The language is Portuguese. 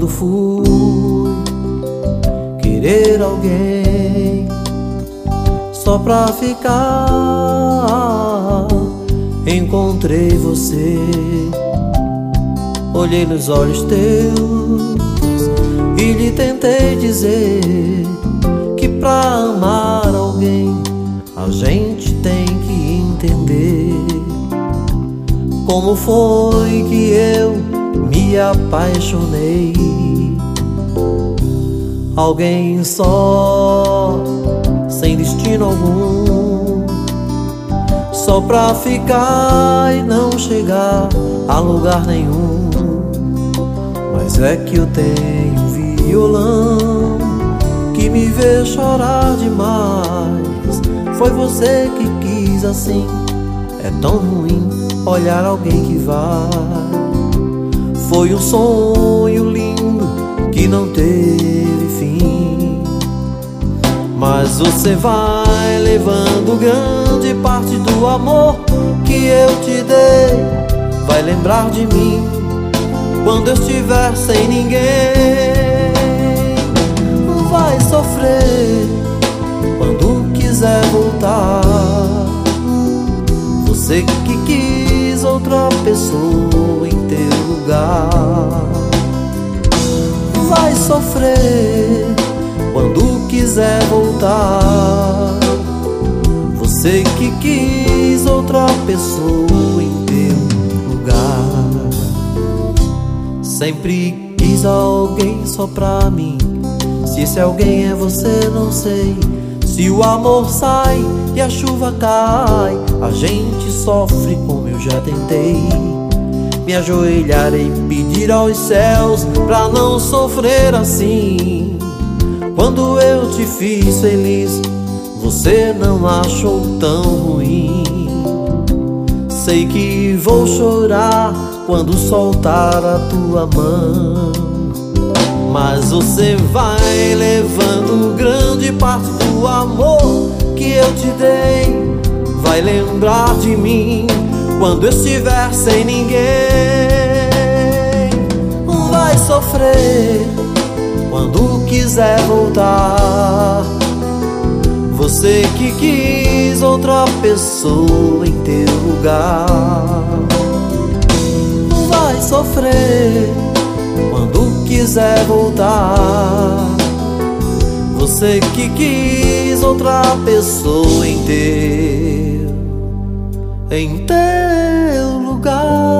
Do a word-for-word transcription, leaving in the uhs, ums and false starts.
Quando fui querer alguém só pra ficar, encontrei você. Olhei nos olhos teus e lhe tentei dizer que pra amar alguém a gente tem que entender como foi que eu me apaixonei. Alguém só, sem destino algum, só pra ficar e não chegar a lugar nenhum. Mas é que eu tenho um violão que me vê chorar demais. Foi você que quis assim, é tão ruim olhar alguém que vai. Foi um sonho lindo que não teve fim, mas você vai levando grande parte do amor que eu te dei. Vai lembrar de mim quando eu estiver sem ninguém. Vai sofrer quando quiser voltar. Você que quis outra pessoa em teu lugar. Vai sofrer quando quiser voltar. Você que quis outra pessoa em teu lugar. Sempre quis alguém só pra mim. Se esse alguém é você, não sei. Se o amor sai e a chuva cai, a gente sofre como eu já tentei. Me ajoelhar e pedir aos céus pra não sofrer assim. Quando eu te fiz feliz, você não achou tão ruim. Sei que vou chorar quando soltar a tua mão, mas você vai levando grande parte do amor que eu te dei. Vai lembrar de mim quando eu estiver sem ninguém. Vai sofrer quando quiser voltar. Você que quis outra pessoa em teu lugar. Vai sofrer quando quiser voltar. Você que quis outra pessoa em teu, em teu lugar.